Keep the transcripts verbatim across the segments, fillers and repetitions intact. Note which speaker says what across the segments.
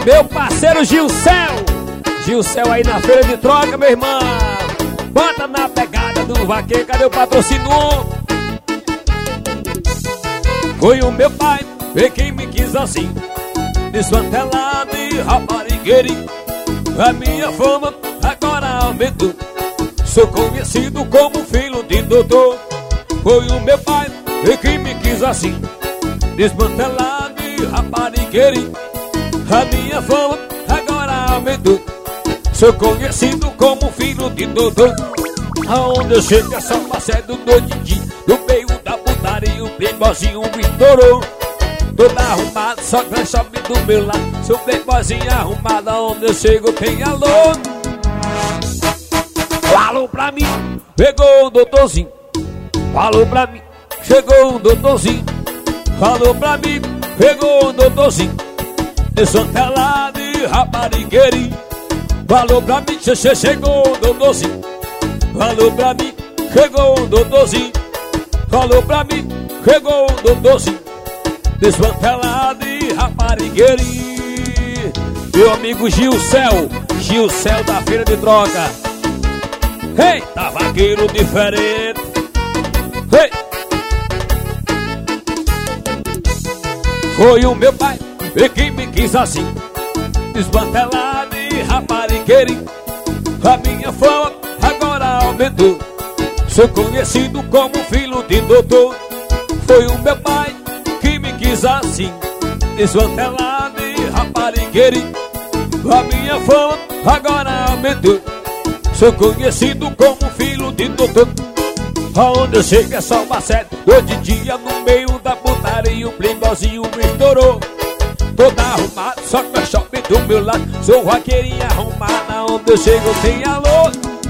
Speaker 1: Meu parceiro Gilcel, Gilcel aí na feira de troca, meu irmão. Bota na pegada do vaqueiro, cadê o patrocínio? Foi o meu pai, foi quem me quis assim, desmantelado e raparigueirinho. A minha fama agora aumentou, sou conhecido como filho de doutor. Foi o meu pai, foi quem me quis assim, desmantelado e raparigueirinho. A minha fama agora aumentou, sou conhecido como filho de doutor. Aonde eu chego é só parceiro noite e dia, no meio da putaria o playboyzinho me estourou. Todo arrumado, só que sobe do meu lado, sou playboyzinho arrumado, aonde eu chego tem alô. Falou pra mim, pegou o doutorzinho. Falou pra mim, chegou o doutorzinho. Falou pra mim, pegou o doutorzinho. Desmantelado e raparigueirinho. Falou pra mim, che, che, chegou o doutorzinho. Falou pra mim, chegou o doutorzinho. Falou pra mim, chegou o doutorzinho. Desmantelado e raparigueirinho. Meu amigo Gilcel, Gilcel da feira de troca. Eita, vaqueiro diferente. Ei. Foi o meu pai, e quem me quis assim, desmantelado e raparigueirinho. A minha fama agora aumentou, sou conhecido como filho de doutor. Foi o meu pai que me quis assim, desmantelado e raparigueirinho. A minha fama agora aumentou, sou conhecido como filho de doutor. Aonde eu chego é só uma sete, hoje em dia no meio da putaria o playboyzinho me estourou. Todo arrumado, só que meu shopping do meu lado, sou vaqueirinha arrumada, aonde eu chego tem alô.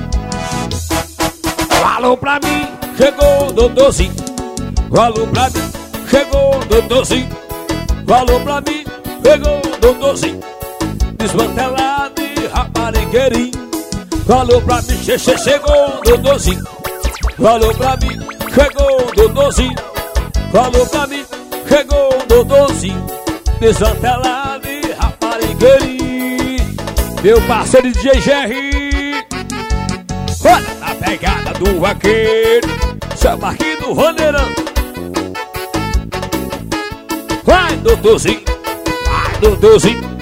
Speaker 1: Falou pra mim, chegou o doutorzinho. Falou pra mim, chegou o doutorzinho. Falou pra mim, chegou o doutorzinho. Desmantelado e raparigueirinho. Falou pra mim, che, che, chegou o doutorzinho. Falou pra mim, chegou o doutorzinho. Falou pra mim, chegou o doutorzinho. Desmantelado e raparigueirinho. Meu parceiro D J G R, olha na pegada do vaqueiro, seu Marquinhos do Roneirão. Vai doutorzinho, vai doutorzinho.